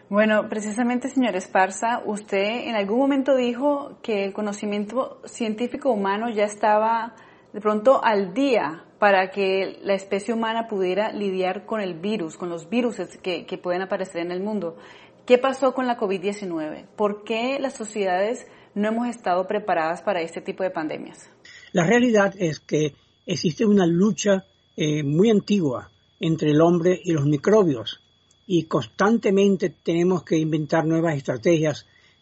Bueno, precisamente, señor Esparza, usted en algún momento dijo que el conocimiento científico humano ya estaba de pronto al día para que la especie humana pudiera lidiar con el virus, con los virus que pueden aparecer en el mundo. ¿Qué pasó con la COVID-19? ¿Por qué las sociedades no hemos estado preparadas para este tipo de pandemias? La realidad es que existe una lucha muy antigua entre el hombre y los microbios y constantemente tenemos que inventar nuevas estrategias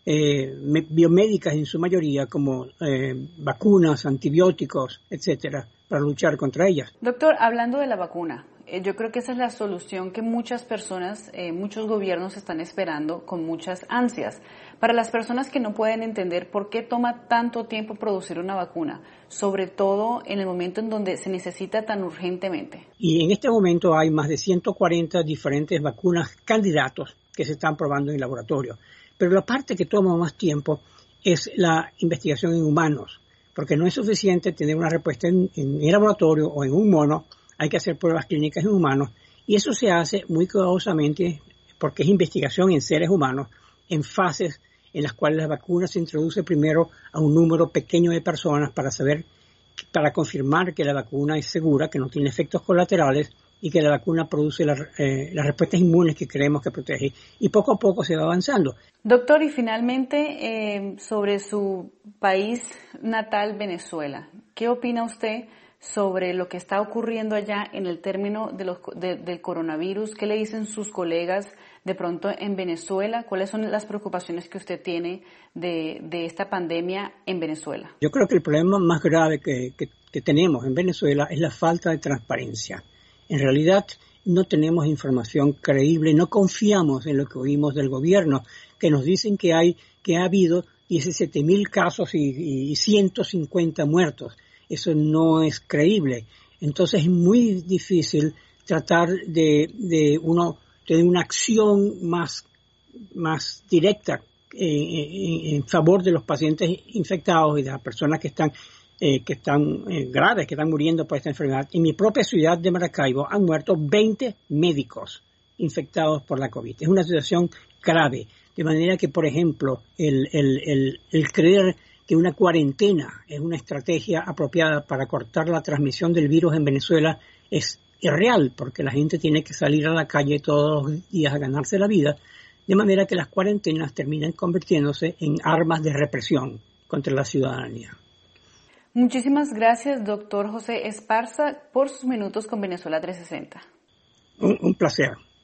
biomédicas en su mayoría como vacunas, antibióticos, etcétera, para luchar contra ellas. Doctor, hablando de la vacuna, yo creo que esa es la solución que muchas personas, muchos gobiernos están esperando con muchas ansias. Para las personas que no pueden entender por qué toma tanto tiempo producir una vacuna, sobre todo en el momento en donde se necesita tan urgentemente. Y en este momento hay más de 140 diferentes vacunas candidatos que se están probando en el laboratorio. Pero la parte que toma más tiempo es la investigación en humanos, porque no es suficiente tener una respuesta en el laboratorio o en un mono, hay que hacer pruebas clínicas en humanos, y eso se hace muy cuidadosamente porque es investigación en seres humanos, en fases en las cuales la vacuna se introduce primero a un número pequeño de personas para confirmar que la vacuna es segura, que no tiene efectos colaterales y que la vacuna produce las respuestas inmunes que creemos que protege. Y poco a poco se va avanzando. Doctor, y finalmente, sobre su país natal, Venezuela, ¿qué opina usted sobre lo que está ocurriendo allá en el término del coronavirus? ¿Qué le dicen sus colegas de pronto en Venezuela? ¿Cuáles son las preocupaciones que usted tiene de esta pandemia en Venezuela? Yo creo que el problema más grave que tenemos en Venezuela es la falta de transparencia. En realidad no tenemos información creíble, no confiamos en lo que oímos del gobierno, que nos dicen que ha habido 17,000 casos y 150 muertos. Eso no es creíble. Entonces es muy difícil tratar de tener una acción más directa en favor de los pacientes infectados y de las personas que están graves, que están muriendo por esta enfermedad. En mi propia ciudad de Maracaibo han muerto 20 médicos infectados por la COVID. Es una situación grave. De manera que, por ejemplo, el creer que una cuarentena es una estrategia apropiada para cortar la transmisión del virus en Venezuela es irreal, porque la gente tiene que salir a la calle todos los días a ganarse la vida, de manera que las cuarentenas terminan convirtiéndose en armas de represión contra la ciudadanía. Muchísimas gracias, doctor José Esparza, por sus minutos con Venezuela 360. Un placer.